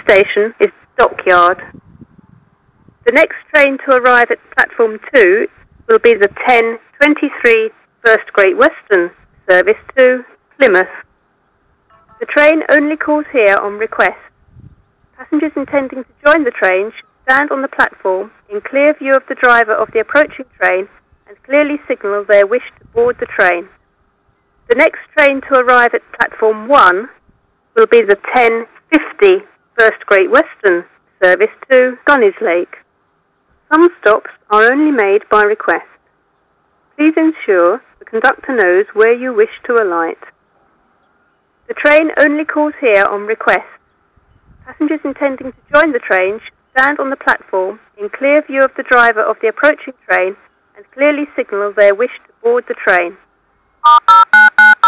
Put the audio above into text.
station is Dockyard. The next train to arrive at platform 2 will be the 10:23 First Great Western service to Plymouth. The train only calls here on request. Passengers intending to join the train should stand on the platform in clear view of the driver of the approaching train and clearly signal their wish to board the train. The next train to arrive at platform 1 will be the 10:50 First Great Western service to Gunnyslake. Some stops are only made by request. Please ensure the conductor knows where you wish to alight. The train only calls here on request. Passengers intending to join the train should stand on the platform in clear view of the driver of the approaching train and clearly signal their wish to board the train.